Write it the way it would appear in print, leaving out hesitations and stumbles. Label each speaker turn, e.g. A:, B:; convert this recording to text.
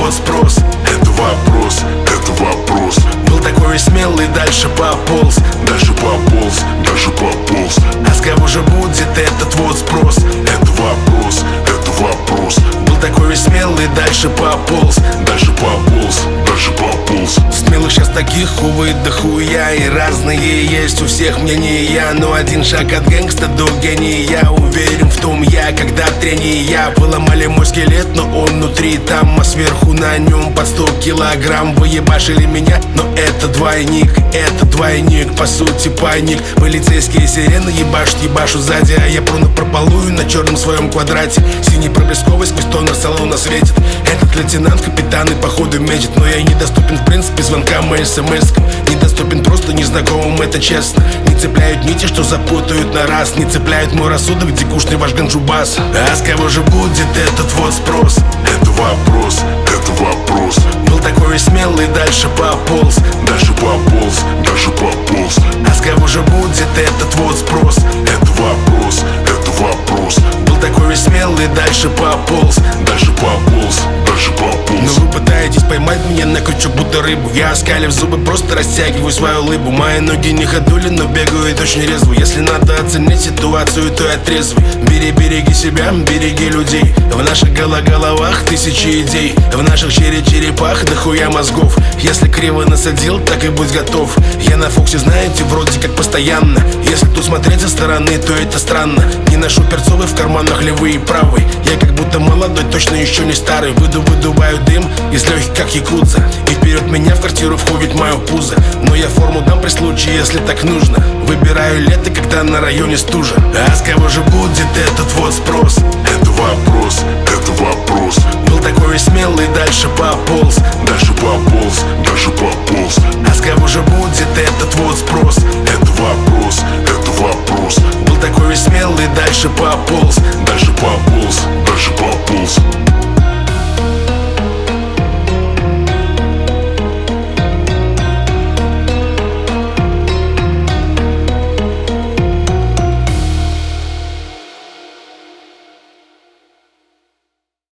A: вот спрос?
B: Это вопрос, это вопрос.
A: Был такой смелый, дальше пополз.
B: Дальше пополз, дальше пополз.
A: А с кого же будет этот вот спрос?
B: Это вопрос, это вопрос.
A: Был такой смелый, дальше пополз.
B: Дальше пополз, дальше пополз.
A: Смелых сейчас таких, увы, да хуя. И разные есть у всех мнения. Но один шаг от гэнгста до гения. Уверен в том я, когда трения. Выломали мой скелет, но он внутри там. А сверху на нем под 100 килограмм. Вы ебашили меня, но это двойник. Это двойник, по сути паник. Полицейские сирены ебашу сзади. А я прополую на черном своем квадрате. Синий проблесковый сквозь тоннер салона светит. Этот лейтенант капитан и походу метит. Но я недоступен в принципе звонкам и смс-кам. Недоступен просто незнакомым, это честно. Не цепляют нити, что запутают на раз. Не цепляют мой рассудок, дикушный ваш ганджубас. А с кого же будет этот вот спрос?
B: Это вопрос, это вопрос.
A: Был такой смелый, дальше пополз.
B: Дальше пополз, дальше пополз.
A: А с кого же будет этот вот спрос?
B: Это вопрос, это вопрос.
A: Был такой смелый, дальше пополз.
B: Дальше пополз, дальше
A: Но
B: пополз.
A: вы пытаетесь поймать меня на крючок, будто рыбу. Я, оскалив зубы, просто растягиваю свою лыбу. Мои ноги не ходули, но бегают очень резво. Если надо оценить ситуацию, то я трезвый. Береги себя, береги людей. В наших головах тысячи идей. В наших черепах дохуя мозгов. Если криво насадил, так и будь готов. Я на Фоксе, знаете, вроде как постоянно. Если тут смотреть со стороны, то это странно. Не ношу перцовый в карманах левый и правый. Я как будто молодой, точно еще не старый. Выдуваю дым из легких, как якудза. И вперед меня в квартиру входит мое пузо. Но я форму дам при случае, если так нужно. Выбираю лето, когда на районе стужа. А с кого же будет этот вот спрос?
B: Это вопрос, это вопрос.
A: Был такой смелый, дальше пополз.
B: Дальше пополз, дальше пополз.
A: А с кого же будет этот вот спрос?
B: Это вопрос, это вопрос.
A: Был такой смелый, дальше пополз.
B: Дальше пополз, дальше пополз.